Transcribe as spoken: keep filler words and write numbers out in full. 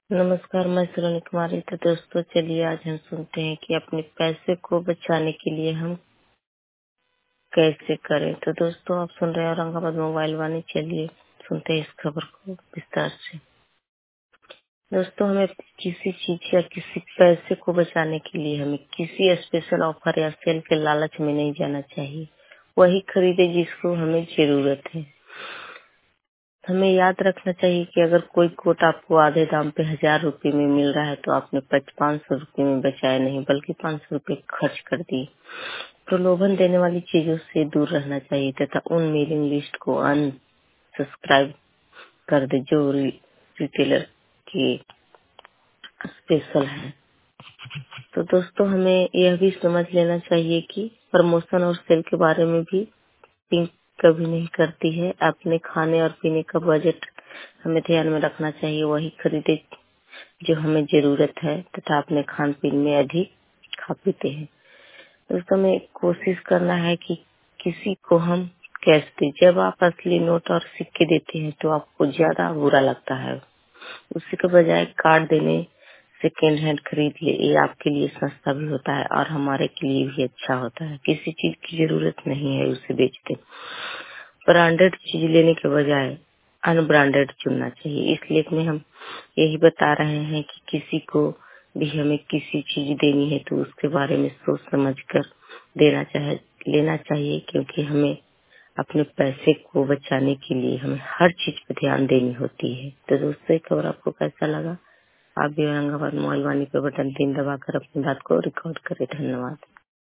नमस्कार, मैं सुरनी कुमारी। तो दोस्तों चलिए आज हम सुनते हैं कि अपने पैसे को बचाने के लिए हम कैसे करें। तो दोस्तों आप सुन रहे हैं औरंगाबाद मोबाइल वाणी। चलिए सुनते हैं इस खबर को विस्तार से। दोस्तों हमें किसी चीज या किसी पैसे को बचाने के लिए हमें किसी स्पेशल ऑफर या सेल के लालच में नहीं जाना चाहिए। वही खरीदे जिसको हमें जरूरत है। हमें याद रखना चाहिए कि अगर कोई कोट आपको आधे दाम पे हजार रुपए में मिल रहा है तो आपने पाँच सौ रुपए में बचाए नहीं बल्कि पाँच सौ रुपए खर्च कर दिए। प्रलोभन देने वाली चीजों से दूर रहना चाहिए तथा उन मेलिंग लिस्ट को अनसब्सक्राइब कर दे जो रि, रिटेलर के स्पेशल है। तो दोस्तों हमें यह भी समझ लेना चाहिए कि प्रमोशन और सेल के बारे में भी पिंक कभी नहीं करती है। अपने खाने और पीने का बजट हमें ध्यान में रखना चाहिए। वही खरीदे जो हमें जरूरत है तथा अपने खान पीन में अधिक खा पीते हैं। दोस्तों हमें कोशिश करना है कि किसी को हम कैश दें। जब आप असली नोट और सिक्के देते हैं तो आपको ज्यादा बुरा लगता है। उसी के बजाय कार्ड देने सेकेंड हैंड खरीद ले, ये आपके लिए सस्ता भी होता है और हमारे के लिए भी अच्छा होता है। किसी चीज की जरूरत नहीं है उसे बेचते। ब्रांडेड चीज लेने के बजाय अनब्रांडेड चुनना चाहिए। इस लेख में हम यही बता रहे हैं कि किसी को भी हमें किसी चीज देनी है तो उसके बारे में सोच समझ कर देना चाहे लेना चाहिए, क्योंकि हमें अपने पैसे को बचाने के लिए हमें हर चीज पर ध्यान देनी होती है। तो दोस्तों ये खबर आपको कैसा लगा? आप भी औरंगाबाद मोबाइल वाणी पे बटन तीन दबाकर अपनी बात को रिकॉर्ड करें। धन्यवाद।